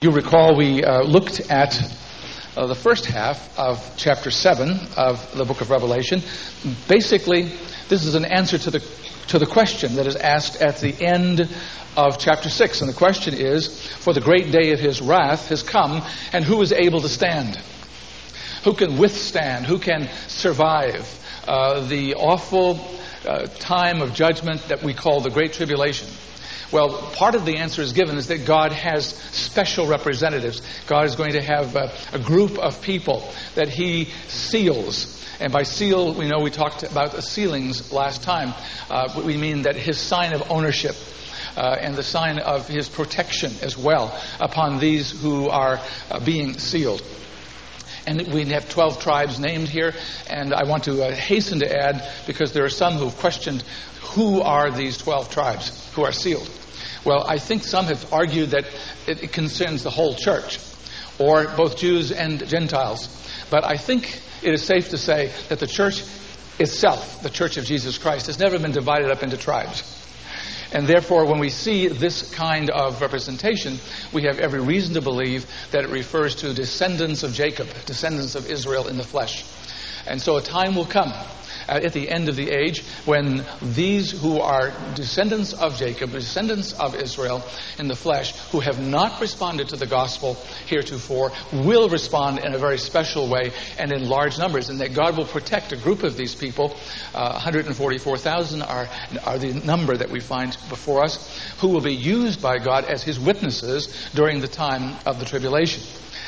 You recall we looked at the first half of chapter 7 of the book of Revelation. Basically, this is an answer to the question that is asked at the end of chapter 6. And the question is, for the great day of his wrath has come, and who is able to stand? Who can withstand? Who can survive the awful time of judgment that we call the Great Tribulation? Well, part of the answer is given is that God has special representatives. God is going to have a group of people that He seals. And by seal, we know we talked about the sealings last time. We mean that His sign of ownership and the sign of His protection as well upon these who are being sealed. And we have 12 tribes named here, and I want to hasten to add, because there are some who have questioned, who are these 12 tribes who are sealed? Well, I think some have argued that it concerns the whole church, or both Jews and Gentiles. But I think it is safe to say that the church itself, the Church of Jesus Christ, has never been divided up into tribes. And therefore, when we see this kind of representation, we have every reason to believe that it refers to descendants of Jacob, descendants of Israel in the flesh. And so a time will come at the end of the age when these who are descendants of Jacob, descendants of Israel in the flesh, who have not responded to the gospel heretofore, will respond in a very special way and in large numbers, and that God will protect a group of these people. 144,000 are the number that we find before us, who will be used by God as His witnesses during the time of the tribulation.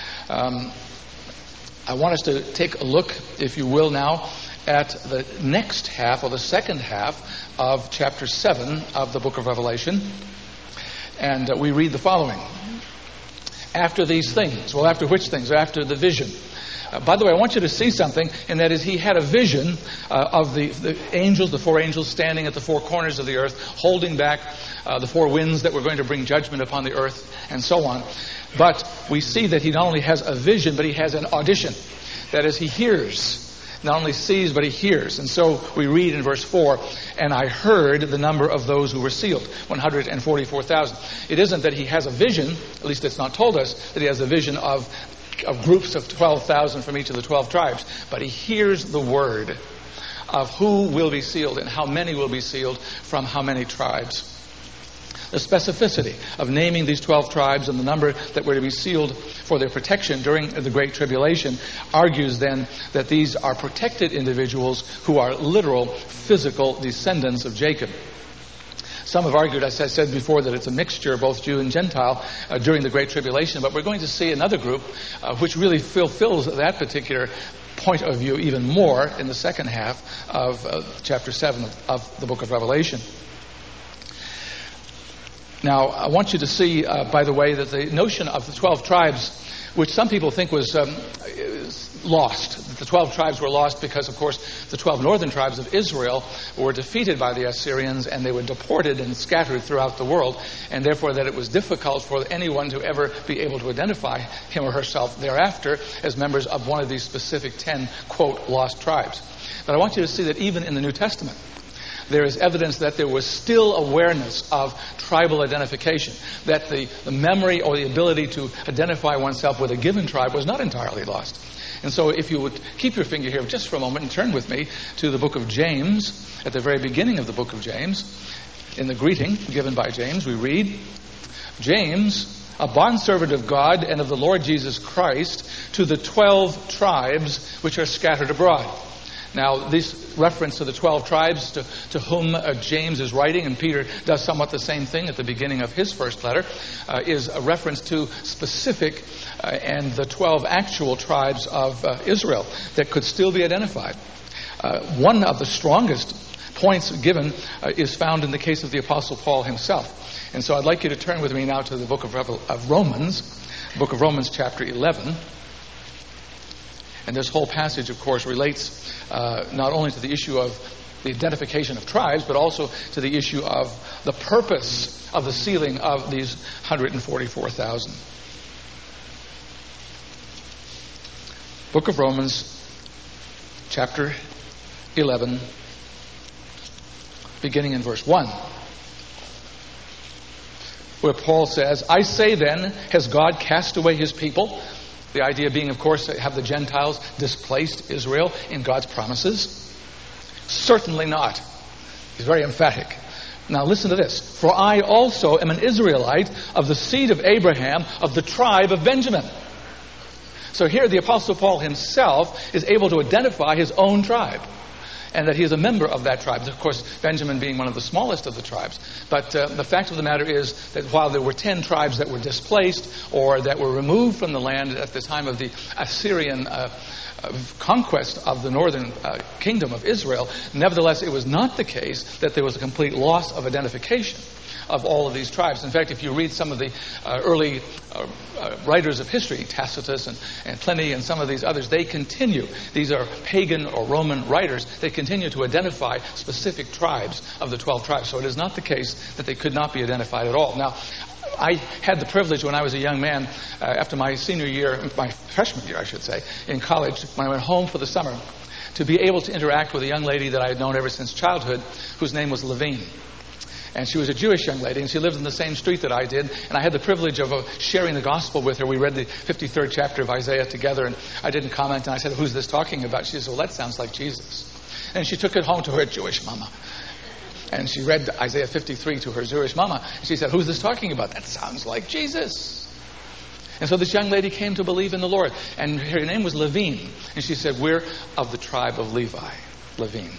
I want us to take a look, if you will now, at the next half, or the second half of chapter 7 of the book of Revelation. And we read the following. After these things. Well, after which things? After the vision. By the way, I want you to see something, and that is he had a vision of the angels, the four angels standing at the four corners of the earth, holding back the four winds that were going to bring judgment upon the earth, and so on. But we see that he not only has a vision, but he has an audition. That is, he hears. Not only sees, but he hears. And so we read in verse 4, and I heard the number of those who were sealed, 144,000. It isn't that he has a vision, at least it's not told us, that he has a vision of groups of 12,000 from each of the 12 tribes. But he hears the word of who will be sealed and how many will be sealed from how many tribes. The specificity of naming these 12 tribes and the number that were to be sealed for their protection during the Great Tribulation argues then that these are protected individuals who are literal, physical descendants of Jacob. Some have argued, as I said before, that it's a mixture, both Jew and Gentile, during the Great Tribulation. But we're going to see another group which really fulfills that particular point of view even more in the second half of chapter 7 of the book of Revelation. Now, I want you to see, by the way, that the notion of the 12 tribes, which some people think was lost. The 12 tribes were lost because, of course, the 12 northern tribes of Israel were defeated by the Assyrians, and they were deported and scattered throughout the world, and therefore that it was difficult for anyone to ever be able to identify him or herself thereafter as members of one of these specific 10, quote, lost tribes. But I want you to see that even in the New Testament, there is evidence that there was still awareness of tribal identification, that the memory or the ability to identify oneself with a given tribe was not entirely lost. And so if you would keep your finger here just for a moment and turn with me to the book of James, at the very beginning of the book of James, in the greeting given by James, we read, James, a bondservant of God and of the Lord Jesus Christ, to the 12 tribes which are scattered abroad. Now, this reference to the 12 tribes to whom James is writing, and Peter does somewhat the same thing at the beginning of his first letter, is a reference to specific and the 12 actual tribes of Israel that could still be identified. One of the strongest points given is found in the case of the Apostle Paul himself. And so I'd like you to turn with me now to the book of Romans, book of Romans chapter 11. And this whole passage, of course, relates not only to the issue of the identification of tribes, but also to the issue of the purpose of the sealing of these 144,000. Book of Romans, chapter 11, beginning in verse 1. where Paul says, I say then, has God cast away his people? The idea being, of course, have the Gentiles displaced Israel in God's promises? Certainly not. He's very emphatic. Now listen to this. For I also am an Israelite of the seed of Abraham, of the tribe of Benjamin. So here the Apostle Paul himself is able to identify his own tribe, and that he is a member of that tribe. Of course, Benjamin being one of the smallest of the tribes. But the fact of the matter is that while there were 10 tribes that were displaced or that were removed from the land at the time of the Assyrian conquest of the northern kingdom of Israel, nevertheless, it was not the case that there was a complete loss of identification of all of these tribes. In fact, if you read some of the early writers of history, Tacitus and Pliny and some of these others, they continue, these are pagan or Roman writers, they continue to identify specific tribes of the 12 tribes. So it is not the case that they could not be identified at all. Now, I had the privilege when I was a young man, after my senior year, my freshman year, I should say, in college, when I went home for the summer, to be able to interact with a young lady that I had known ever since childhood, whose name was Levine. And she was a Jewish young lady, and she lived in the same street that I did. And I had the privilege of sharing the gospel with her. We read the 53rd chapter of Isaiah together, and I didn't comment. And I said, who's this talking about? She said, well, that sounds like Jesus. And she took it home to her Jewish mama. And she read Isaiah 53 to her Jewish mama. And she said, who's this talking about? That sounds like Jesus. And so this young lady came to believe in the Lord. And her name was Levine. And she said, we're of the tribe of Levi. Levine.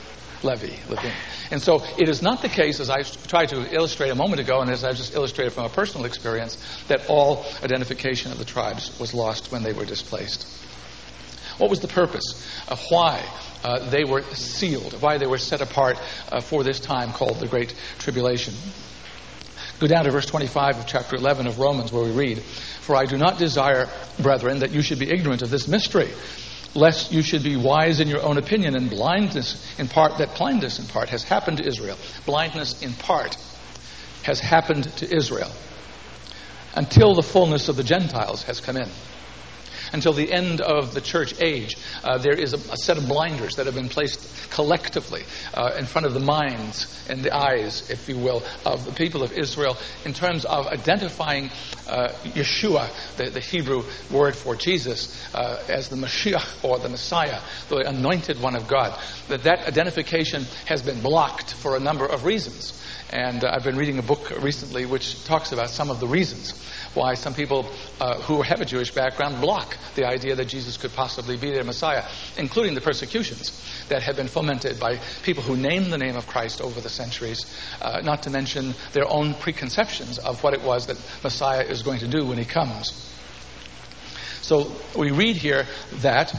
And so it is not the case, as I tried to illustrate a moment ago, and as I just illustrated from a personal experience, that all identification of the tribes was lost when they were displaced. What was the purpose of why they were sealed, why they were set apart for this time called the Great Tribulation? Go down to verse 25 of chapter 11 of Romans, where we read, For I do not desire, brethren, that you should be ignorant of this mystery, lest you should be wise in your own opinion, and blindness in part has happened to Israel. Blindness in part has happened to Israel until the fullness of the Gentiles has come in. Until the end of the church age, there is a set of blinders that have been placed collectively in front of the minds and the eyes, if you will, of the people of Israel in terms of identifying Yeshua, the Hebrew word for Jesus, as the Mashiach or the Messiah, the anointed one of God. That identification has been blocked for a number of reasons. And I've been reading a book recently which talks about some of the reasons why some people who have a Jewish background block the idea that Jesus could possibly be their Messiah, including the persecutions that have been fomented by people who name the name of Christ over the centuries, not to mention their own preconceptions of what it was that Messiah is going to do when he comes. So we read here that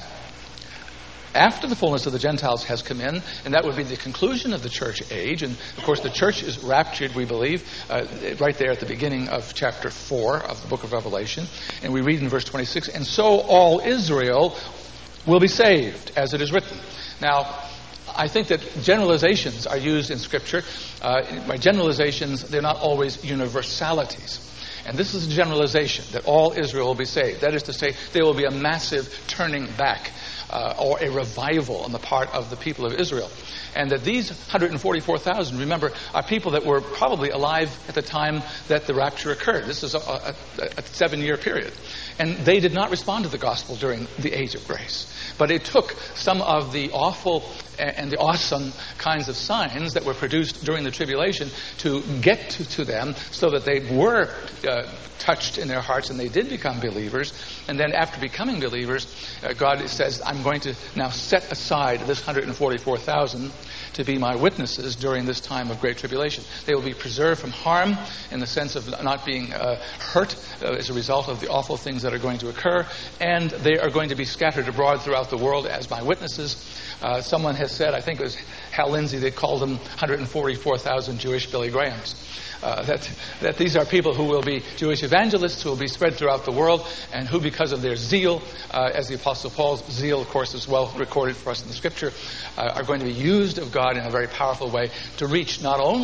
after the fullness of the Gentiles has come in, and that would be the conclusion of the church age. And, of course, the church is raptured, we believe, right there at the beginning of chapter 4 of the book of Revelation. And we read in verse 26, And so all Israel will be saved, as it is written. Now, I think that generalizations are used in Scripture. By generalizations, they're not always universalities. And this is a generalization, that all Israel will be saved. That is to say, there will be a massive turning back or a revival on the part of the people of Israel. And that these 144,000, remember, are people that were probably alive at the time that the rapture occurred. This is a 7-year period. And they did not respond to the gospel during the age of grace. But it took some of the awful and the awesome kinds of signs that were produced during the tribulation to get to them so that they were touched in their hearts and they did become believers. And then after becoming believers, God says, I'm going to now set aside this 144,000 to be my witnesses during this time of great tribulation. They will be preserved from harm in the sense of not being hurt as a result of the awful things that are going to occur. And they are going to be scattered abroad throughout the world as my witnesses. Someone has said, I think it was Hal Lindsey, they called them 144,000 Jewish Billy Grahams. That these are people who will be Jewish evangelists who will be spread throughout the world and who, because of their zeal, as the Apostle Paul's zeal, of course, is well recorded for us in the Scripture, are going to be used of God in a very powerful way to reach not only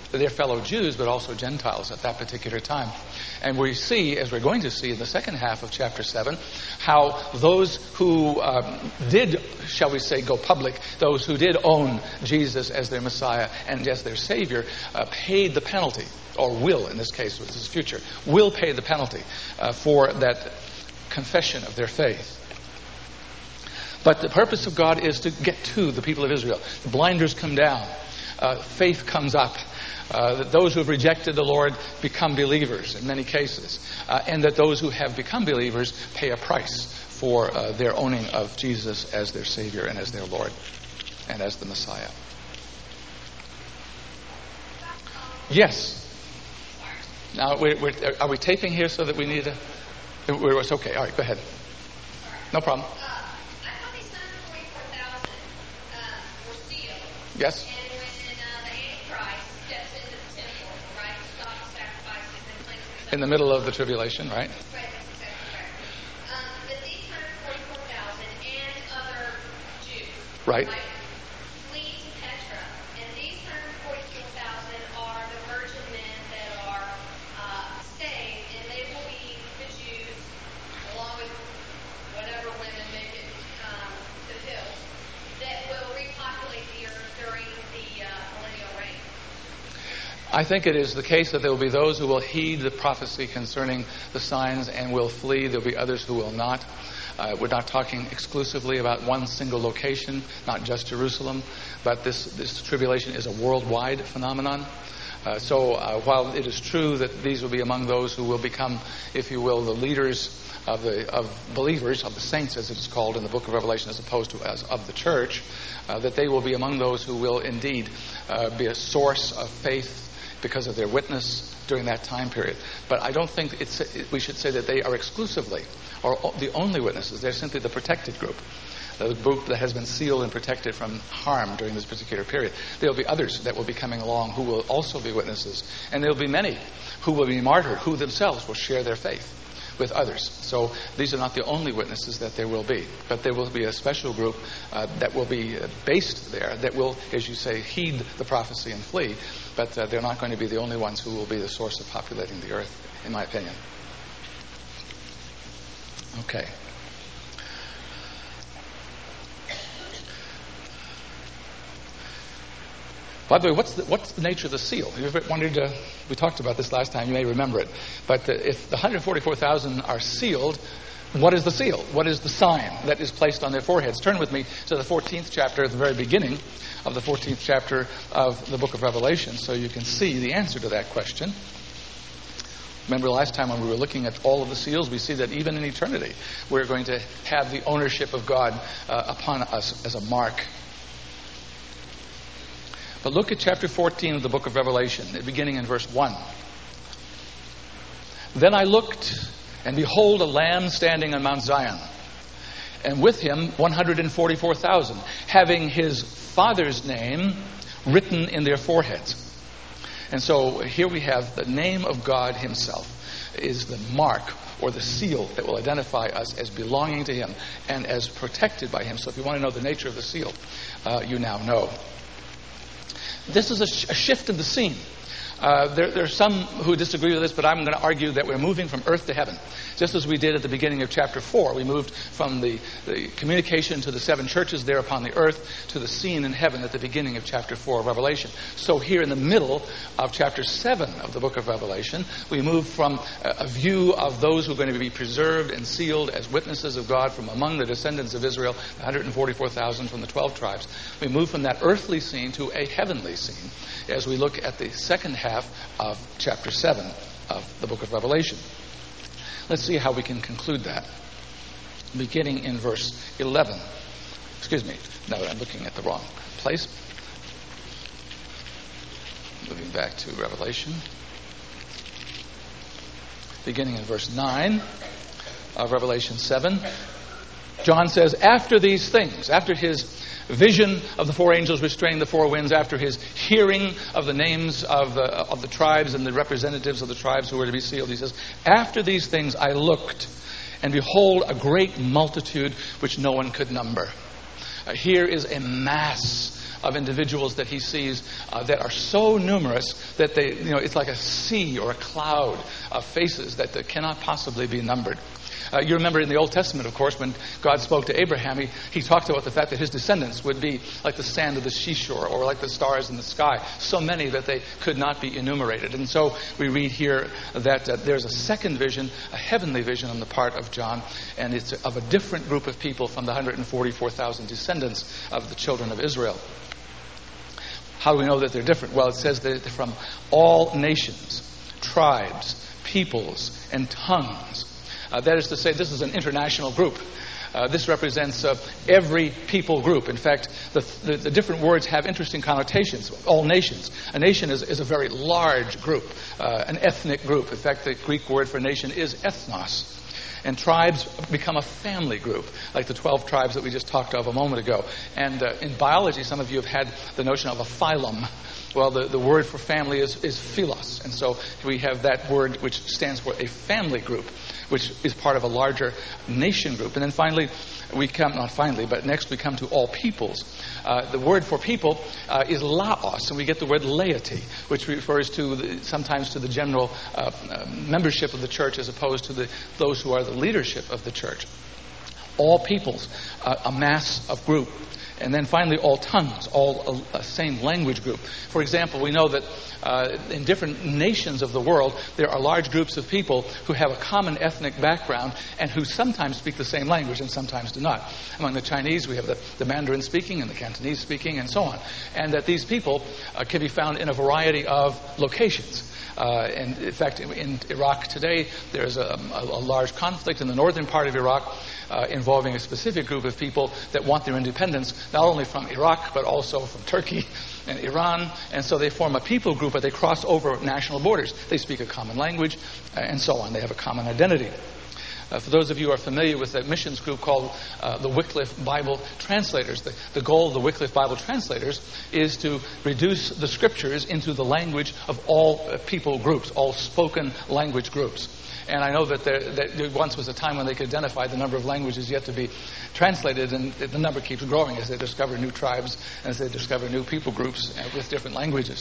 their fellow Jews, but also Gentiles at that particular time. And we see, as we're going to see in the second half of chapter 7, how those who did, shall we say, go public, those who did own Jesus as their Messiah and as their Savior, paid the penalty, or will, in this case, which is future, will pay the penalty for that confession of their faith. But the purpose of God is to get to the people of Israel. The blinders come down. Faith comes up. That those who have rejected the Lord become believers in many cases. And that those who have become believers pay a price for their owning of Jesus as their Savior and as their Lord and as the Messiah. Yes. Now, are we taping here so that we need to... It's okay. All right, go ahead. No problem. Yes. And when the Antichrist steps into the temple, right, to stop the sacrifices and cleanses in the middle of the tribulation, right? Right, that's exactly right. But these 144,000 and other Jews, right, flee to Petra. And these 144,000 are the virgin men that are saved, and they will be the Jews, along with whatever women make it to the hills, that will repopulate the earth during the millennial reign. I think it is the case that there will be those who will heed the prophecy concerning the signs and will flee. There will be others who will not. We're not talking exclusively about one single location, not just Jerusalem, but this tribulation is a worldwide phenomenon. So while it is true that these will be among those who will become, if you will, the leaders of believers, of the saints as it is called in the book of Revelation, as opposed to as of the church, that they will be among those who will indeed be a source of faith because of their witness during that time period. But I don't think we should say that they are exclusively or the only witnesses. They're simply the protected group, the group that has been sealed and protected from harm during this particular period. There will be others that will be coming along who will also be witnesses. And there will be many who will be martyred, who themselves will share their faith with others. So these are not the only witnesses that there will be. But there will be a special group that will be based there that will, as you say, heed the prophecy and flee. But they're not going to be the only ones who will be the source of populating the earth, in my opinion. Okay. By the way, what's the nature of the seal? You ever wondered? We talked about this last time. You may remember it. But if the 144,000 are sealed, what is the seal? What is the sign that is placed on their foreheads? Turn with me to the 14th chapter, at the very beginning of the 14th chapter of the book of Revelation, so you can see the answer to that question. Remember last time when we were looking at all of the seals, we see that even in eternity, we're going to have the ownership of God upon us as a mark. But look at chapter 14 of the book of Revelation, beginning in verse 1. Then I looked, and behold, a lamb standing on Mount Zion, and with him 144,000, having his Father's name written in their foreheads. And so here we have the name of God himself is the mark or the seal that will identify us as belonging to him and as protected by him. So if you want to know the nature of the seal, you now know. This is a shift in the scene. There are some who disagree with this, but I'm going to argue that we're moving from earth to heaven. Just as we did at the beginning of chapter 4. We moved from the communication to the seven churches there upon the earth to the scene in heaven at the beginning of chapter 4 of Revelation. So here in the middle of chapter 7 of the book of Revelation, we move from a view of those who are going to be preserved and sealed as witnesses of God from among the descendants of Israel, 144,000 from the 12 tribes. We move from that earthly scene to a heavenly scene as we look at the second half of chapter 7 of the book of Revelation. Let's see how we can conclude that. Beginning in verse 11. Excuse me. No, I'm looking at the wrong place. Moving back to Revelation. Beginning in verse 9 of Revelation 7. John says, after these things, after his vision of the four angels restraining the four winds, after his hearing of the names of the tribes and the representatives of the tribes who were to be sealed, he says, after these things I looked, and behold, a great multitude which no one could number. Here is a mass of individuals that he sees that are so numerous that it's like a sea or a cloud of faces that cannot possibly be numbered. You remember in the Old Testament, of course, when God spoke to Abraham, he talked about the fact that his descendants would be like the sand of the seashore or like the stars in the sky, so many that they could not be enumerated. And so we read here that there's a second vision, a heavenly vision on the part of John, and it's of a different group of people from the 144,000 descendants of the children of Israel. How do we know that they're different? Well, it says that they're from all nations, tribes, peoples, and tongues. That is to say, this is an international group. This represents every people group. In fact, the different words have interesting connotations. All nations. A nation is a very large group, an ethnic group. In fact, the Greek word for nation is ethnos. And tribes become a family group, like the 12 tribes that we just talked of a moment ago. And in biology, some of you have had the notion of a phylum. Well, the word for family is philos. And so we have that word which stands for a family group, which is part of a larger nation group. And then finally, next we come to all peoples. The word for people is laos, and we get the word laity, which refers sometimes to the general membership of the church as opposed to those who are the leadership of the church. All peoples, a mass of group. And then finally, all tongues, all a same language group. For example, we know that in different nations of the world, there are large groups of people who have a common ethnic background and who sometimes speak the same language and sometimes do not. Among the Chinese, we have the Mandarin speaking and the Cantonese speaking and so on. And that these people can be found in a variety of locations. And in fact, in Iraq today, there's a large conflict in the northern part of Iraq involving a specific group of people that want their independence, not only from Iraq, but also from Turkey and Iran. And so they form a people group, but they cross over national borders. They speak a common language and so on. They have a common identity. For those of you who are familiar with that missions group called the Wycliffe Bible Translators, the goal of the Wycliffe Bible Translators is to reduce the scriptures into the language of all people groups, all spoken language groups. And I know that there once was a time when they could identify the number of languages yet to be translated, and the number keeps growing as they discover new tribes, as they discover new people groups with different languages.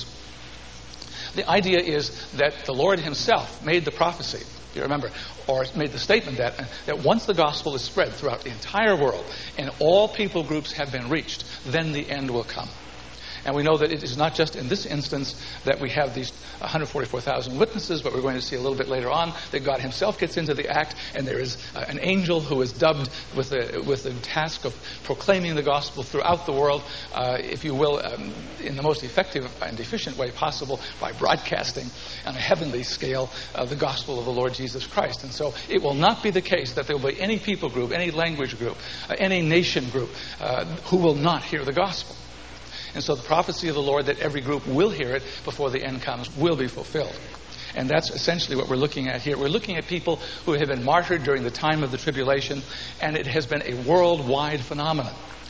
The idea is that the Lord himself made the prophecy, you remember, or made the statement that once the gospel is spread throughout the entire world and all people groups have been reached, then the end will come. And we know that it is not just in this instance that we have these 144,000 witnesses, but we're going to see a little bit later on that God himself gets into the act, and there is an angel who is dubbed with the task of proclaiming the gospel throughout the world, if you will, in the most effective and efficient way possible by broadcasting on a heavenly scale the gospel of the Lord Jesus Christ. And so it will not be the case that there will be any people group, any language group, any nation group who will not hear the gospel. And so the prophecy of the Lord that every group will hear it before the end comes will be fulfilled. And that's essentially what we're looking at here. We're looking at people who have been martyred during the time of the tribulation, and it has been a worldwide phenomenon.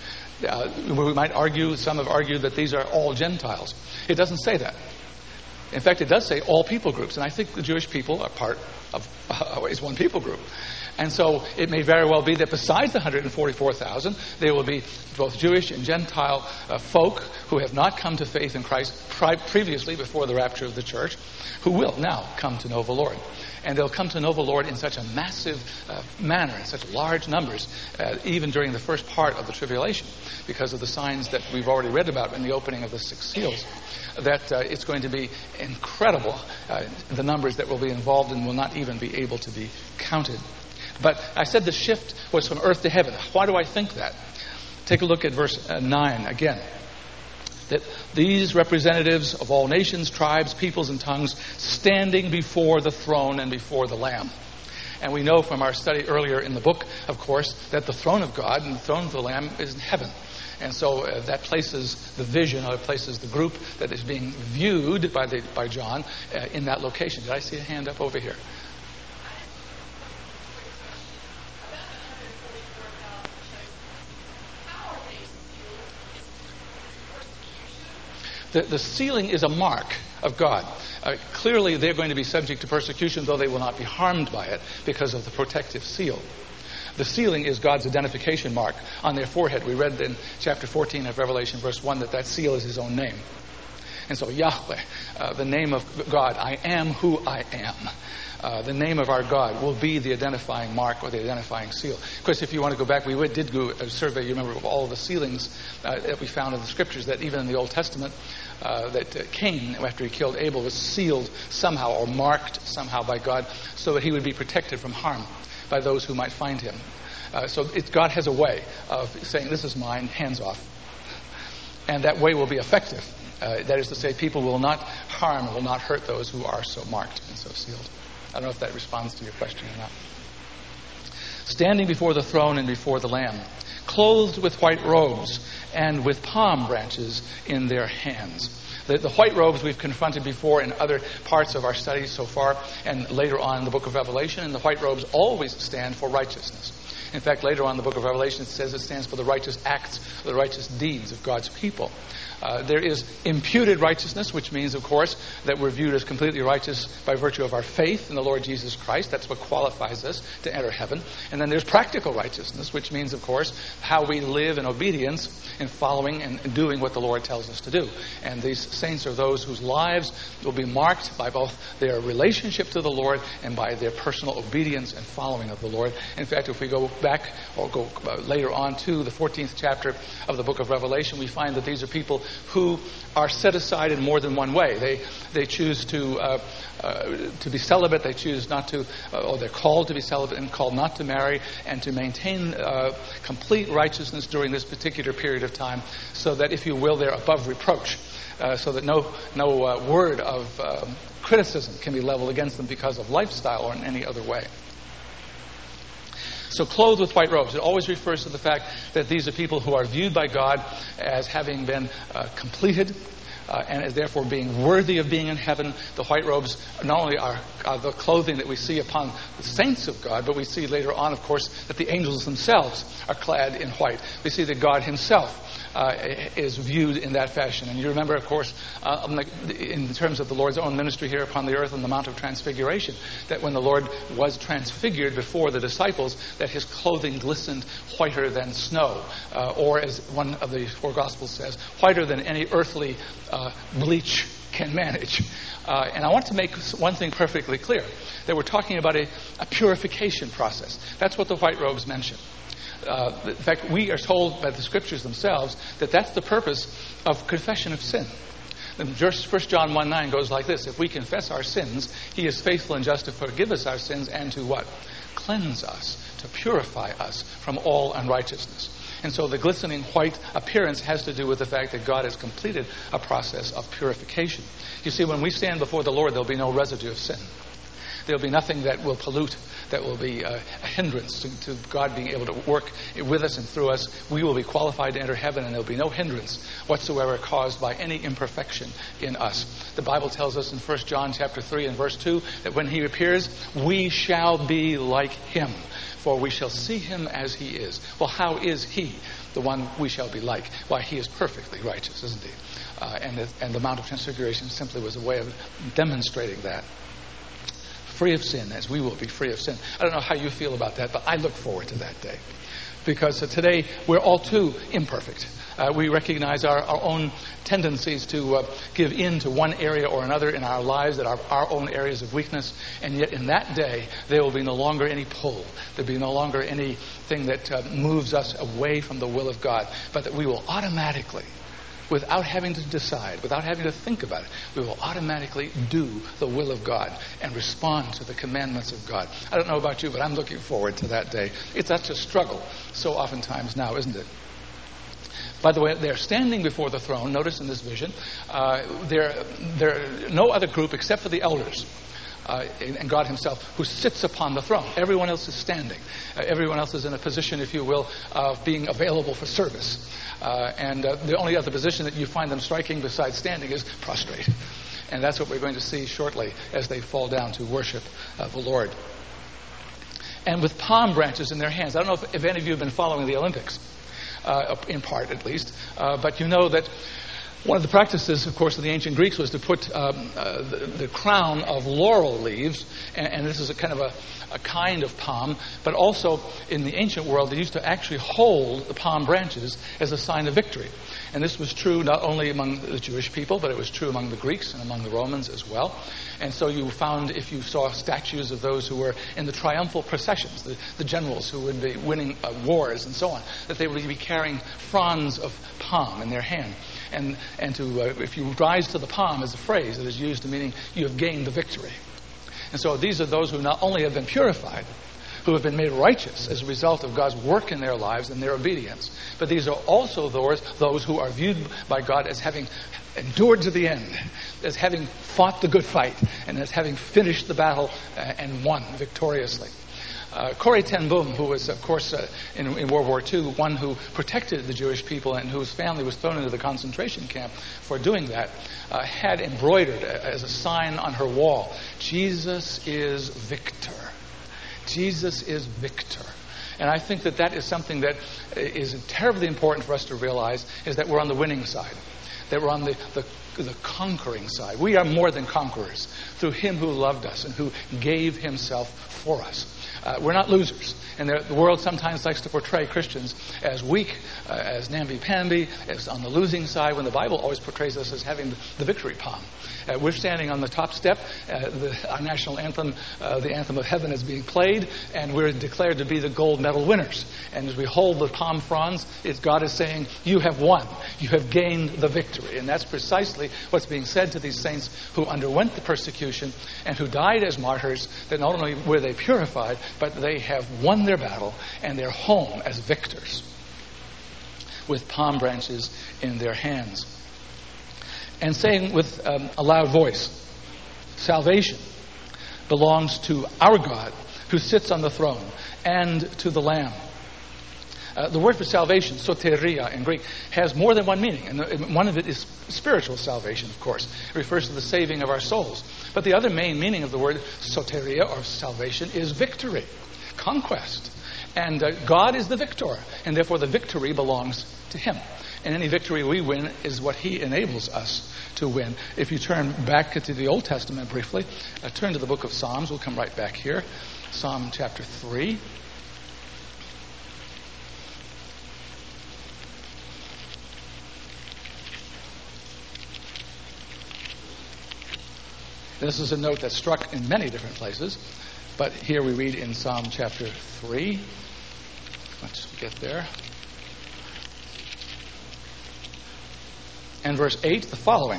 We might argue, some have argued that these are all Gentiles. It doesn't say that. In fact, it does say all people groups, and I think the Jewish people are part of is one people group. And so it may very well be that besides the 144,000, there will be both Jewish and Gentile folk who have not come to faith in Christ previously before the rapture of the church, who will now come to know the Lord. And they'll come to know the Lord in such a massive manner, in such large numbers, even during the first part of the tribulation, because of the signs that we've already read about in the opening of the 6 seals, that it's going to be incredible, the numbers that will be involved and will not even be able to be counted. But I said the shift was from earth to heaven. Why do I think that? Take a look at verse 9 again. That these representatives of all nations, tribes, peoples, and tongues standing before the throne and before the Lamb. And we know from our study earlier in the book, of course, that the throne of God and the throne of the Lamb is in heaven. And so that places the vision, or places the group that is being viewed by John in that location. Did I see a hand up over here? The sealing is a mark of God. Clearly, they're going to be subject to persecution, though they will not be harmed by it because of the protective seal. The sealing is God's identification mark on their forehead. We read in chapter 14 of Revelation, verse 1, that seal is his own name. And so Yahweh, the name of God, I am who I am. The name of our God will be the identifying mark or the identifying seal. Of course, if you want to go back, we did do a survey, you remember, of all of the sealings that we found in the Scriptures, that even in the Old Testament, that Cain, after he killed Abel, was sealed somehow or marked somehow by God so that he would be protected from harm by those who might find him. God has a way of saying, this is mine, hands off. And that way will be effective. That is to say, people will not harm, will not hurt those who are so marked and so sealed. I don't know if that responds to your question or not. Standing before the throne and before the Lamb, clothed with white robes and with palm branches in their hands. The white robes we've confronted before in other parts of our studies so far, and later on in the book of Revelation, and the white robes always stand for righteousness. In fact, later on in the book of Revelation, it says it stands for the righteous acts, the righteous deeds of God's people. There is imputed righteousness, which means, of course, that we're viewed as completely righteous by virtue of our faith in the Lord Jesus Christ. That's what qualifies us to enter heaven. And then there's practical righteousness, which means, of course, how we live in obedience in following and doing what the Lord tells us to do. And these saints are those whose lives will be marked by both their relationship to the Lord and by their personal obedience and following of the Lord. In fact, if we go back or go later on to the 14th chapter of the book of Revelation, we find that these are people who are set aside in more than one way. They choose to be celibate. They choose not to, or they're called to be celibate and called not to marry, and to maintain complete righteousness during this particular period of time, so that, if you will, they're above reproach, so that no word of criticism can be leveled against them because of lifestyle or in any other way. So clothed with white robes, it always refers to the fact that these are people who are viewed by God as having been completed and as therefore being worthy of being in heaven. The white robes not only are the clothing that we see upon the saints of God, but we see later on, of course, that the angels themselves are clad in white. We see that God himself is viewed in that fashion. And you remember, of course, in terms of the Lord's own ministry here upon the earth on the Mount of Transfiguration, that when the Lord was transfigured before the disciples, that his clothing glistened whiter than snow, or as one of the four Gospels says, whiter than any earthly bleach can manage. And I want to make one thing perfectly clear, that we're talking about a purification process. That's what the white robes mention. In fact, we are told by the Scriptures themselves that that's the purpose of confession of sin. 1 John 1:9 goes like this: if we confess our sins, he is faithful and just to forgive us our sins and to what? Cleanse us, to purify us from all unrighteousness. And so the glistening white appearance has to do with the fact that God has completed a process of purification. You see, when we stand before the Lord, there'll be no residue of sin. There'll be nothing that will pollute, that will be a hindrance to God being able to work with us and through us. We will be qualified to enter heaven, and there'll be no hindrance whatsoever caused by any imperfection in us. The Bible tells us in 1 John chapter 3 and verse 2 that when he appears, we shall be like him, for we shall see him as he is. Well, how is he the one we shall be like? Why, he is perfectly righteous, isn't he? And the Mount of Transfiguration simply was a way of demonstrating that. Free of sin, as we will be free of sin. I don't know how you feel about that, but I look forward to that day. Because today, we're all too imperfect. We recognize our own tendencies to give in to one area or another in our lives that are our own areas of weakness. And yet in that day, there will be no longer any pull. There'll be no longer anything that moves us away from the will of God. But that we will automatically, without having to decide, without having to think about it, we will automatically do the will of God and respond to the commandments of God. I don't know about you, but I'm looking forward to that day. It's such a struggle so oftentimes now, isn't it? By the way, they're standing before the throne. Notice in this vision, there are no other group except for the elders. And God himself, who sits upon the throne. Everyone else is standing. Everyone else is in a position, if you will, of being available for service. And the only other position that you find them striking besides standing is prostrate. And that's what we're going to see shortly as they fall down to worship the Lord. And with palm branches in their hands. I don't know if any of you have been following the Olympics, in part at least, but you know that One of the practices, of course, of the ancient Greeks was to put the crown of laurel leaves, and this is a kind of palm, but also in the ancient world they used to actually hold the palm branches as a sign of victory. And this was true not only among the Jewish people, but it was true among the Greeks and among the Romans as well. And so you found, if you saw statues of those who were in the triumphal processions, the generals who would be winning wars and so on, that they would be carrying fronds of palm in their hand. And if you rise to the palm is a phrase that is used to meaning you have gained the victory. And so these are those who not only have been purified, who have been made righteous as a result of God's work in their lives and their obedience, but these are also those who are viewed by God as having endured to the end, as having fought the good fight, and as having finished the battle and won victoriously. Corrie ten Boom, who was, of course, in World War II, one who protected the Jewish people and whose family was thrown into the concentration camp for doing that, had embroidered as a sign on her wall, "Jesus is victor." Jesus is victor. And I think that is something that is terribly important for us to realize, is that we're on the winning side, that we're on the conquering side. We are more than conquerors through Him who loved us and who gave Himself for us. We're not losers. And the world sometimes likes to portray Christians as weak, as namby-pamby, as on the losing side, when the Bible always portrays us as having the victory palm. We're standing on the top step. Our national anthem, the Anthem of Heaven, is being played, and we're declared to be the gold medal winners. And as we hold the palm fronds, God is saying, you have won. You have gained the victory. And that's precisely what's being said to these saints who underwent the persecution and who died as martyrs, that not only were they purified, but they have won their battle and they're home as victors with palm branches in their hands. And saying with a loud voice, salvation belongs to our God who sits on the throne and to the Lamb. The word for salvation, soteria in Greek, has more than one meaning. And one of it is spiritual salvation, of course. It refers to the saving of our souls. But the other main meaning of the word soteria, or salvation, is victory, conquest. And God is the victor, and therefore the victory belongs to Him. And any victory we win is what He enables us to win. If you turn back to the Old Testament briefly, turn to the book of Psalms. We'll come right back here. Psalm chapter 3. This is a note that's struck in many different places, but here we read in Psalm chapter 3. Let's get there. And verse 8, the following.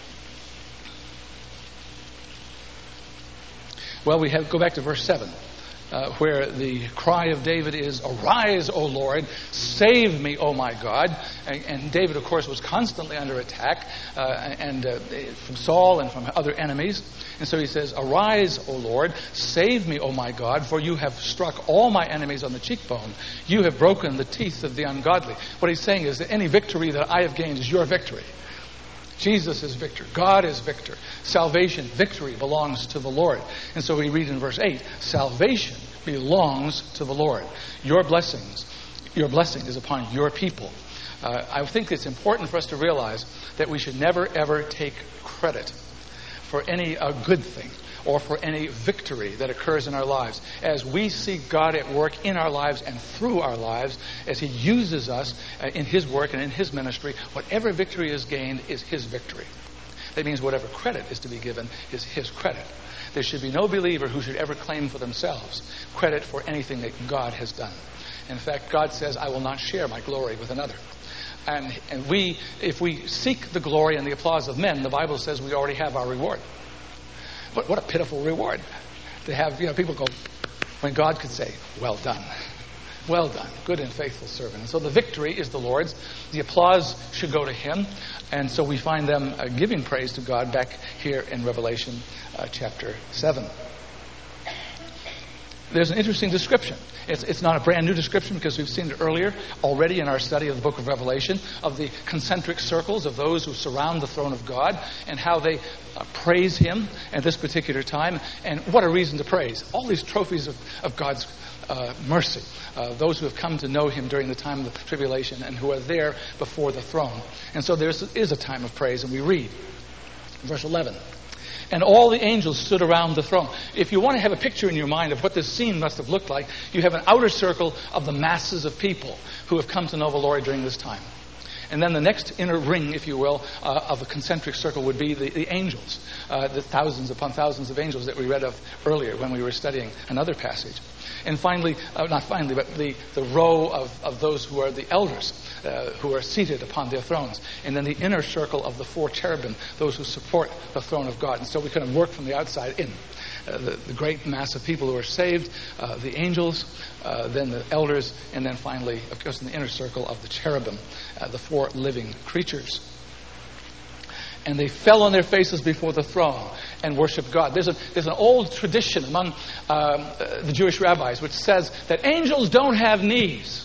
Well, go back to verse 7, where the cry of David is, "Arise, O Lord, save me, O my God." And David, of course, was constantly under attack from Saul and from other enemies. And so he says, "Arise, O Lord, save me, O my God, for you have struck all my enemies on the cheekbone. You have broken the teeth of the ungodly." What he's saying is that any victory that I have gained is your victory. Jesus is victor. God is victor. Salvation, victory belongs to the Lord. And so we read in verse 8, salvation belongs to the Lord. Your blessing is upon your people. I think it's important for us to realize that we should never, ever take credit for any good thing or for any victory that occurs in our lives. As we see God at work in our lives and through our lives, as He uses us in His work and in His ministry, whatever victory is gained is His victory. That means whatever credit is to be given is His credit. There should be no believer who should ever claim for themselves credit for anything that God has done. In fact, God says, "I will not share my glory with another." And if we seek the glory and the applause of men, the Bible says we already have our reward. But what a pitiful reward to have, people go, when God could say, "Well done. Well done, good and faithful servant." And so the victory is the Lord's. The applause should go to Him. And so we find them giving praise to God back here in Revelation chapter 7. there's an interesting description. It's not a brand new description because we've seen it earlier already in our study of the book of Revelation, of the concentric circles of those who surround the throne of God and how they praise Him at this particular time. And what a reason to praise. All these trophies of God's mercy. Those who have come to know Him during the time of the tribulation and who are there before the throne. And so there is a time of praise. And we read, verse 11, and all the angels stood around the throne. If you want to have a picture in your mind of what this scene must have looked like, you have an outer circle of the masses of people who have come to know the Lord during this time. And then the next inner ring, if you will, of a concentric circle would be the angels, the thousands upon thousands of angels that we read of earlier when we were studying another passage. And finally, not finally, but the row of those who are the elders, who are seated upon their thrones. And then the inner circle of the 4 cherubim, those who support the throne of God. And so we kind of work from the outside in. The great mass of people who are saved, the angels, then the elders, and then finally, of course, in the inner circle of the cherubim, the 4 living creatures. And they fell on their faces before the throne and worshiped God. There's an old tradition among the Jewish rabbis which says that angels don't have knees.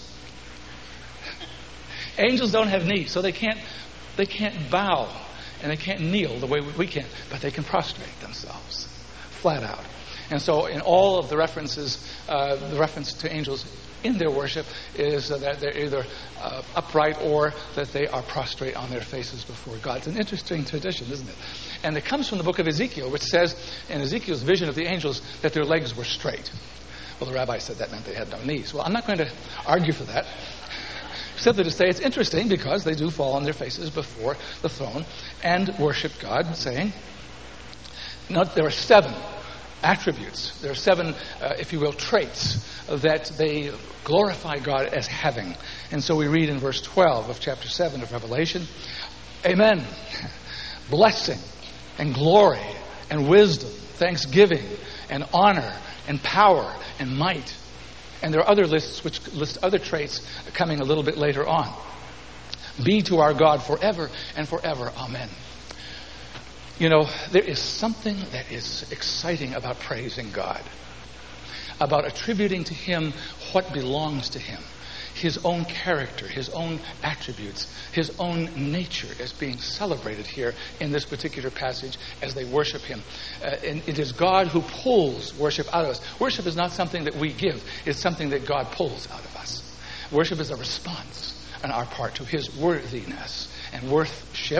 Angels don't have knees, so they can't bow and they can't kneel the way we can, but they can prostrate themselves flat out. And so in all of the references, the reference to angels in their worship is that they're either upright or that they are prostrate on their faces before God. It's an interesting tradition, isn't it? And it comes from the book of Ezekiel, which says in Ezekiel's vision of the angels that their legs were straight. Well, the rabbi said that meant they had no knees. Well, I'm not going to argue for that. Simply to say it's interesting because they do fall on their faces before the throne and worship God, saying, note there are 7 attributes. There are 7, if you will, traits that they glorify God as having. And so we read in verse 12 of chapter 7 of Revelation, Amen. Blessing and glory and wisdom, thanksgiving and honor and power and might. And there are other lists which list other traits coming a little bit later on. Be to our God forever and forever. Amen. You know, there is something that is exciting about praising God, about attributing to Him what belongs to Him, His own character, His own attributes, His own nature as being celebrated here in this particular passage as they worship Him. And it is God who pulls worship out of us. Worship is not something that we give. It's something that God pulls out of us. Worship is a response on our part to His worthiness. And worship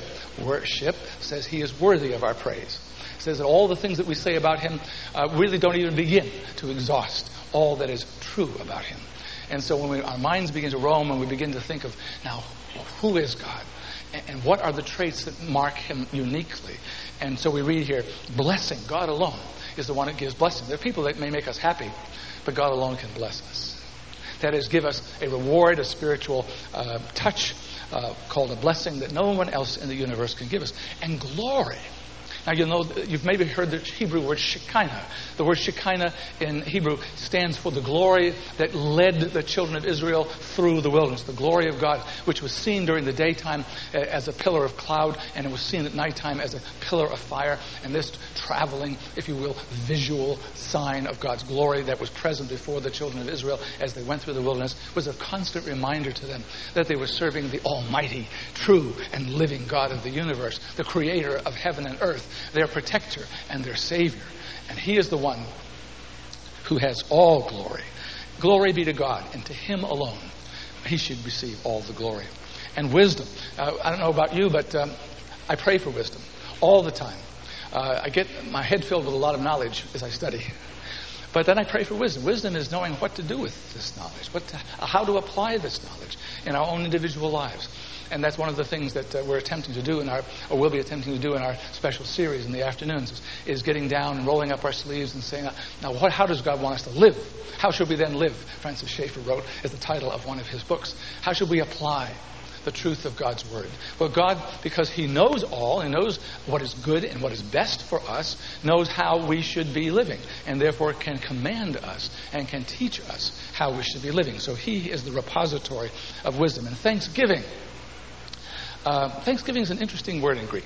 says He is worthy of our praise. It says that all the things that we say about Him really don't even begin to exhaust all that is true about Him. And so when our minds begin to roam and we begin to think of, now, who is God? And what are the traits that mark Him uniquely? And so we read here, blessing, God alone is the one that gives blessing. There are people that may make us happy, but God alone can bless us. That is, give us a reward, a spiritual touch, called a blessing that no one else in the universe can give us. And glory. Now, you know, you've maybe heard the Hebrew word Shekinah. The word Shekinah in Hebrew stands for the glory that led the children of Israel through the wilderness. The glory of God, which was seen during the daytime as a pillar of cloud, and it was seen at nighttime as a pillar of fire. And this traveling, if you will, visual sign of God's glory that was present before the children of Israel as they went through the wilderness was a constant reminder to them that they were serving the almighty, true, and living God of the universe, the creator of heaven and earth, their protector and their savior. And He is the one who has all glory. Glory be to God, and to Him alone He should receive all the glory. And wisdom. I don't know about you, but I pray for wisdom all the time. I get my head filled with a lot of knowledge as I study. But then I pray for wisdom. Wisdom is knowing what to do with this knowledge, how to apply this knowledge in our own individual lives. And that's one of the things that we're attempting to do or will be attempting to do in our special series in the afternoons, is getting down and rolling up our sleeves and saying, now how does God want us to live? How should we then live? Francis Schaeffer wrote as the title of one of his books. How should we apply the truth of God's Word? Well, God, because He knows all and knows what is good and what is best for us, knows how we should be living, and therefore can command us and can teach us how we should be living. So He is the repository of wisdom. And thanksgiving. Thanksgiving is an interesting word in Greek.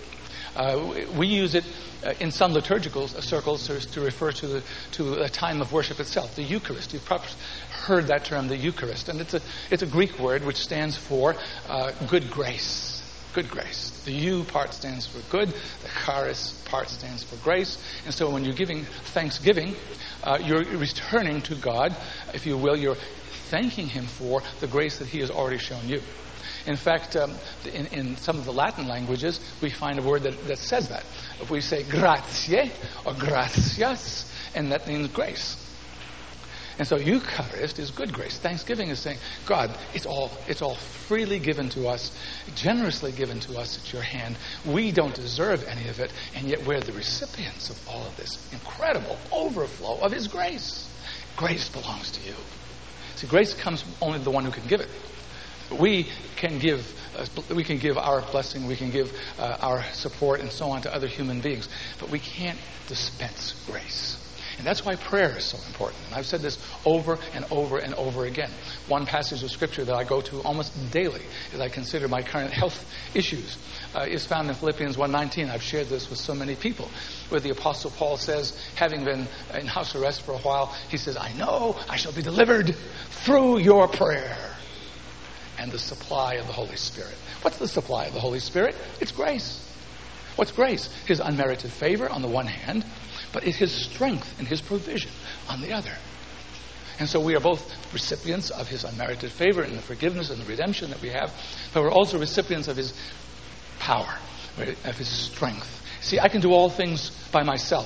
We use it in some liturgical circles to refer to a time of worship itself, the Eucharist. You've probably heard that term, the Eucharist. And it's a Greek word which stands for good grace. Good grace. The U part stands for good. The charis part stands for grace. And so when you're giving thanksgiving, you're returning to God, if you will. You're thanking Him for the grace that He has already shown you. In fact, in some of the Latin languages, we find a word that says that. If we say grazie or gratias, and that means grace. And so Eucharist is good grace. Thanksgiving is saying, God, it's all freely given to us, generously given to us at your hand. We don't deserve any of it, and yet we're the recipients of all of this incredible overflow of His grace. Grace belongs to you. See, grace comes from only the one who can give it. We can give our blessing, we can give our support and so on to other human beings, but we can't dispense grace. And that's why prayer is so important. And I've said this over and over and over again. One passage of Scripture that I go to almost daily as I consider my current health issues is found in Philippians 1:19. I've shared this with so many people, where the Apostle Paul says, having been in house arrest for a while, he says, I know I shall be delivered through your prayer and the supply of the Holy Spirit. What's the supply of the Holy Spirit? It's grace. What's grace? His unmerited favor on the one hand, but it's His strength and His provision on the other. And so we are both recipients of His unmerited favor and the forgiveness and the redemption that we have, but we're also recipients of His power, of His strength. See, I can do all things by myself.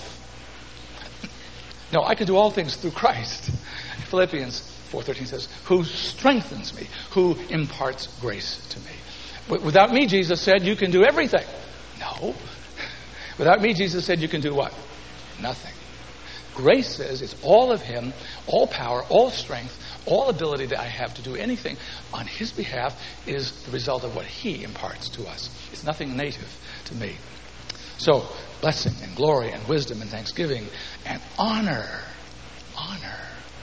No, I can do all things through Christ. Philippians 4:13 says, who strengthens me, who imparts grace to me. Without me, Jesus said, you can do everything. No. Without me, Jesus said, you can do what? Nothing. Grace says it's all of Him, all power, all strength, all ability that I have to do anything on His behalf is the result of what He imparts to us. It's nothing native to me. So, blessing and glory and wisdom and thanksgiving and honor. Honor.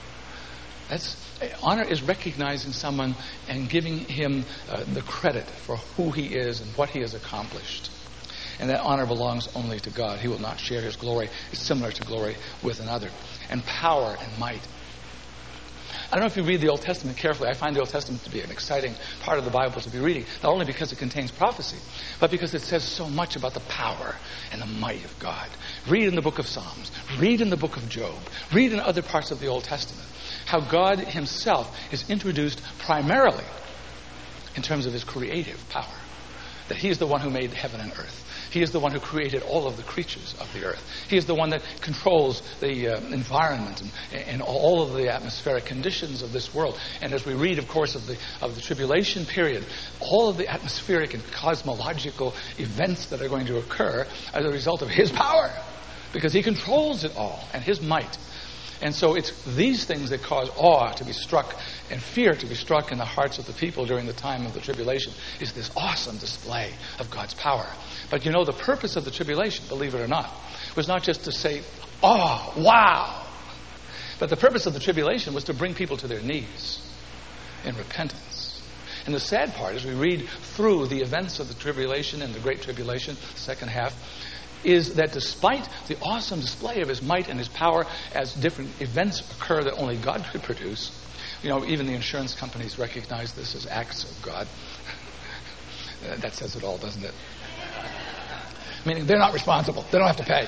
Honor is recognizing someone and giving him the credit for who he is and what he has accomplished. And that honor belongs only to God. He will not share His glory. It's similar to glory with another. And power and might. I don't know if you read the Old Testament carefully. I find the Old Testament to be an exciting part of the Bible to be reading, not only because it contains prophecy, but because it says so much about the power and the might of God. Read in the book of Psalms. Read in the book of Job. Read in other parts of the Old Testament how God Himself is introduced primarily in terms of His creative power. That He is the one who made heaven and earth. He is the one who created all of the creatures of the earth. He is the one that controls the environment and all of the atmospheric conditions of this world. And as we read, of course, of the tribulation period, all of the atmospheric and cosmological events that are going to occur are the result of His power, because He controls it all and His might. And so it's these things that cause awe to be struck and fear to be struck in the hearts of the people during the time of the tribulation, is this awesome display of God's power. But you know, the purpose of the tribulation, believe it or not, was not just to say, oh, wow. But the purpose of the tribulation was to bring people to their knees in repentance. And the sad part, as we read through the events of the tribulation and the Great Tribulation, the second half, is that despite the awesome display of His might and His power as different events occur that only God could produce, you know, even the insurance companies recognize this as acts of God. That says it all, doesn't it? Meaning they're not responsible. They don't have to pay.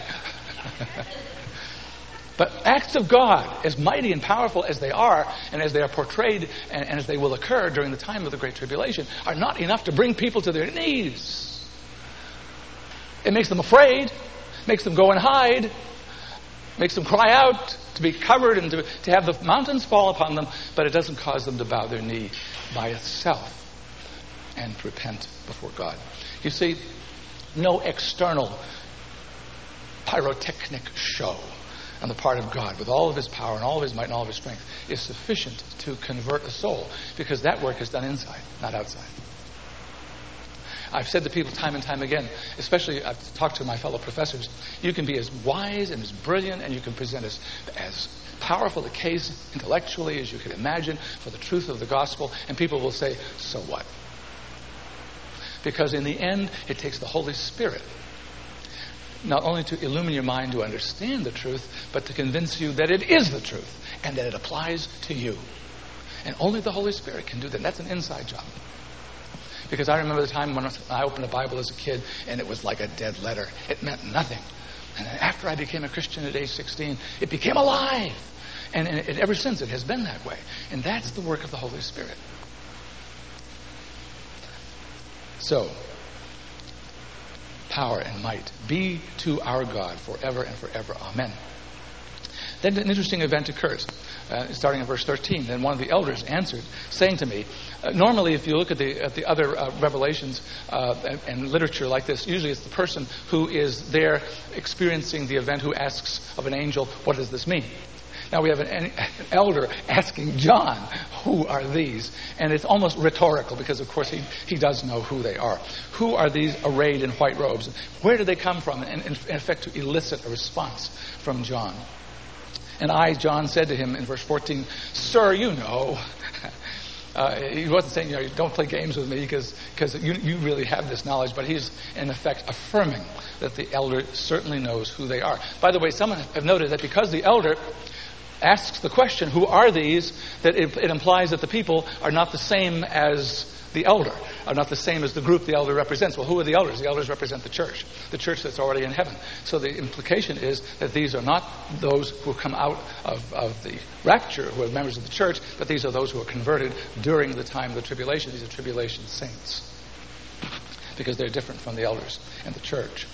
But acts of God, as mighty and powerful as they are, and as they are portrayed, and as they will occur during the time of the Great Tribulation, are not enough to bring people to their knees. It makes them afraid, makes them go and hide, makes them cry out, to be covered and to have the mountains fall upon them, but it doesn't cause them to bow their knee by itself and repent before God. You see, no external pyrotechnic show on the part of God, with all of His power and all of His might and all of His strength, is sufficient to convert a soul, because that work is done inside, not outside. I've said to people time and time again, especially I've talked to my fellow professors, you can be as wise and as brilliant, and you can present as powerful a case intellectually as you can imagine for the truth of the gospel, and people will say, so what? Because in the end, it takes the Holy Spirit not only to illumine your mind to understand the truth, but to convince you that it is the truth and that it applies to you. And only the Holy Spirit can do that. That's an inside job. Because I remember the time when I opened a Bible as a kid, and it was like a dead letter. It meant nothing. And after I became a Christian at age 16, it became alive. And ever since, it has been that way. And that's the work of the Holy Spirit. So, power and might be to our God forever and forever. Amen. Then an interesting event occurs, starting in verse 13. Then one of the elders answered, saying to me, normally if you look at the other revelations and literature like this, usually it's the person who is there experiencing the event who asks of an angel, what does this mean? Now we have an elder asking John, who are these? And it's almost rhetorical because, of course, he does know who they are. Who are these arrayed in white robes? Where do they come from? And in effect, to elicit a response from John. And I, John, said to him in verse 14, Sir, you know. He wasn't saying, don't play games with me because you really have this knowledge. But he's, in effect, affirming that the elder certainly knows who they are. By the way, some have noted that because the elder asks the question, who are these, that it implies that the people are not the same as the elder, are not the same as the group the elder represents. Well, who are the elders? The elders represent the church that's already in heaven. So the implication is that these are not those who come out of the rapture, who are members of the church, but these are those who are converted during the time of the tribulation. These are tribulation saints, because they're different from the elders and the church.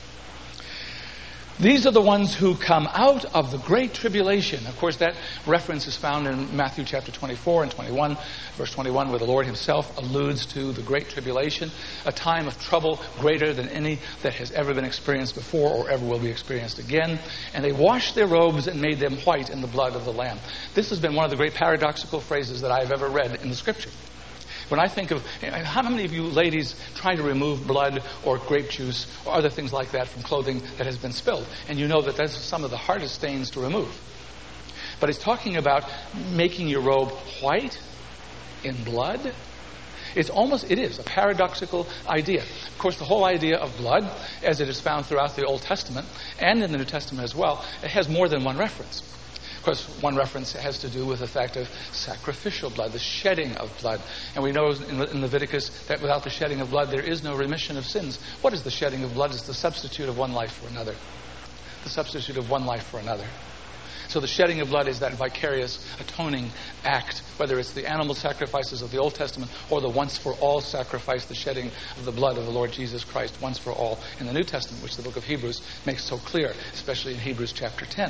These are the ones who come out of the great tribulation. Of course, that reference is found in Matthew chapter 24 and 21, verse 21, where the Lord himself alludes to the great tribulation, a time of trouble greater than any that has ever been experienced before or ever will be experienced again. And they washed their robes and made them white in the blood of the Lamb. This has been one of the great paradoxical phrases that I've ever read in the Scripture. When I think of, how many of you ladies try to remove blood or grape juice or other things like that from clothing that has been spilled? And you know that that's some of the hardest stains to remove. But it's talking about making your robe white in blood. It is a paradoxical idea. Of course, the whole idea of blood, as it is found throughout the Old Testament and in the New Testament as well, it has more than one reference. Of course, one reference has to do with the fact of sacrificial blood, the shedding of blood. And we know in Leviticus that without the shedding of blood, there is no remission of sins. What is the shedding of blood? It's the substitute of one life for another. The substitute of one life for another. So the shedding of blood is that vicarious atoning act, whether it's the animal sacrifices of the Old Testament or the once-for-all sacrifice, the shedding of the blood of the Lord Jesus Christ once for all in the New Testament, which the book of Hebrews makes so clear, especially in Hebrews chapter 10.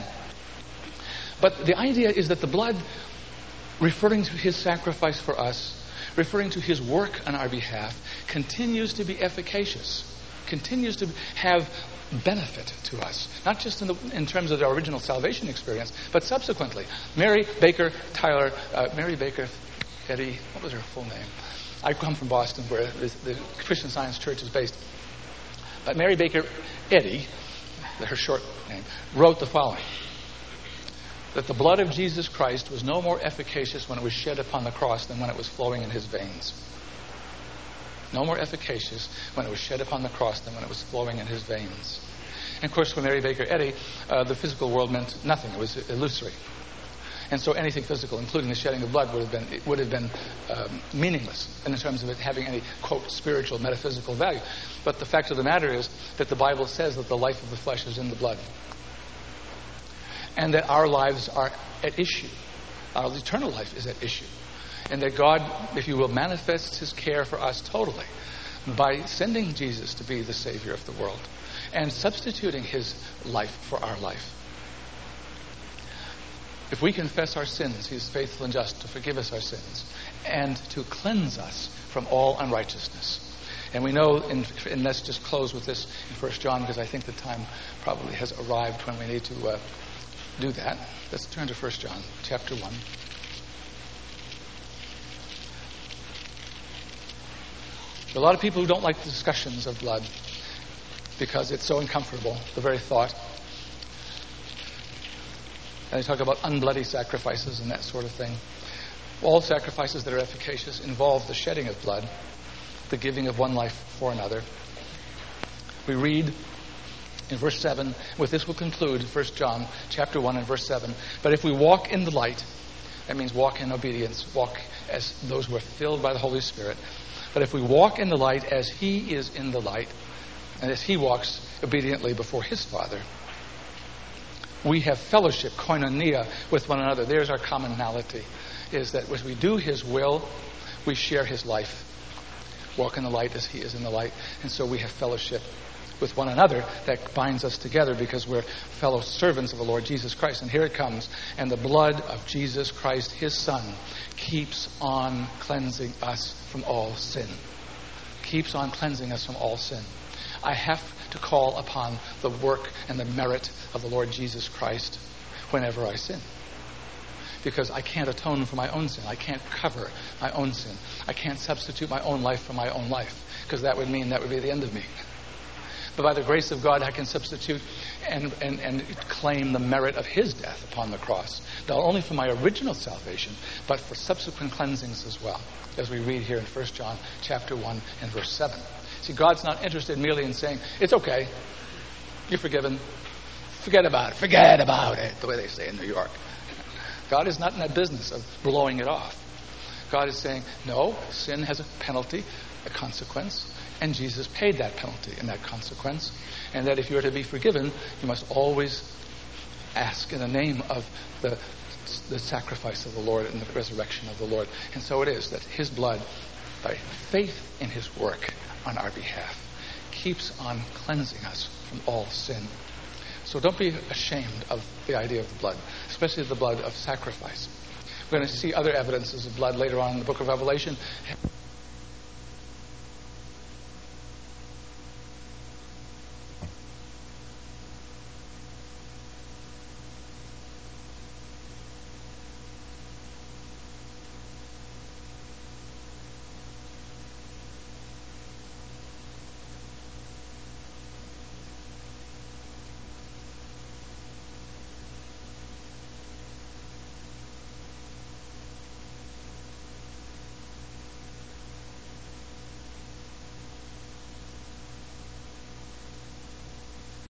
But the idea is that the blood, referring to his sacrifice for us, referring to his work on our behalf, continues to be efficacious, continues to have benefit to us, not just in terms of the original salvation experience, but subsequently. Mary Baker Eddy, what was her full name? I come from Boston, where the Christian Science Church is based. But Mary Baker Eddy, her short name, wrote the following: that the blood of Jesus Christ was no more efficacious when it was shed upon the cross than when it was flowing in his veins. No more efficacious when it was shed upon the cross than when it was flowing in his veins. And of course, for Mary Baker Eddy, the physical world meant nothing. It was illusory. And so anything physical, including the shedding of blood, would have been meaningless in terms of it having any, quote, spiritual, metaphysical value. But the fact of the matter is that the Bible says that the life of the flesh is in the blood. And that our lives are at issue. Our eternal life is at issue. And that God, if you will, manifests his care for us totally by sending Jesus to be the Savior of the world and substituting his life for our life. If we confess our sins, he is faithful and just to forgive us our sins and to cleanse us from all unrighteousness. And we know, and let's just close with this in 1 John, because I think the time probably has arrived when we need to do that. Let's turn to 1 John chapter 1. There are a lot of people who don't like the discussions of blood because it's so uncomfortable, the very thought. And they talk about unbloody sacrifices and that sort of thing. All sacrifices that are efficacious involve the shedding of blood, the giving of one life for another. We read In verse 7, with this we'll conclude 1 John chapter 1 and verse 7. But if we walk in the light, that means walk in obedience, walk as those who are filled by the Holy Spirit. But if we walk in the light as He is in the light, and as He walks obediently before His Father, we have fellowship, koinonia, with one another. There's our commonality, is that as we do His will, we share His life. Walk in the light as He is in the light. And so we have fellowship with one another that binds us together because we're fellow servants of the Lord Jesus Christ. And here it comes. And the blood of Jesus Christ, His Son, keeps on cleansing us from all sin. Keeps on cleansing us from all sin. I have to call upon the work and the merit of the Lord Jesus Christ whenever I sin. Because I can't atone for my own sin. I can't cover my own sin. I can't substitute my own life for my own life. Because that would be the end of me. But by the grace of God, I can substitute and claim the merit of His death upon the cross. Not only for my original salvation, but for subsequent cleansings as well. As we read here in 1 John chapter 1 and verse 7. See, God's not interested merely in saying, it's okay, you're forgiven, forget about it, the way they say in New York. God is not in that business of blowing it off. God is saying, no, sin has a penalty, a consequence, and Jesus paid that penalty and that consequence. And that if you are to be forgiven, you must always ask in the name of the sacrifice of the Lord and the resurrection of the Lord. And so it is that His blood, by faith in His work on our behalf, keeps on cleansing us from all sin. So don't be ashamed of the idea of the blood, especially the blood of sacrifice. We're going to see other evidences of blood later on in the book of Revelation.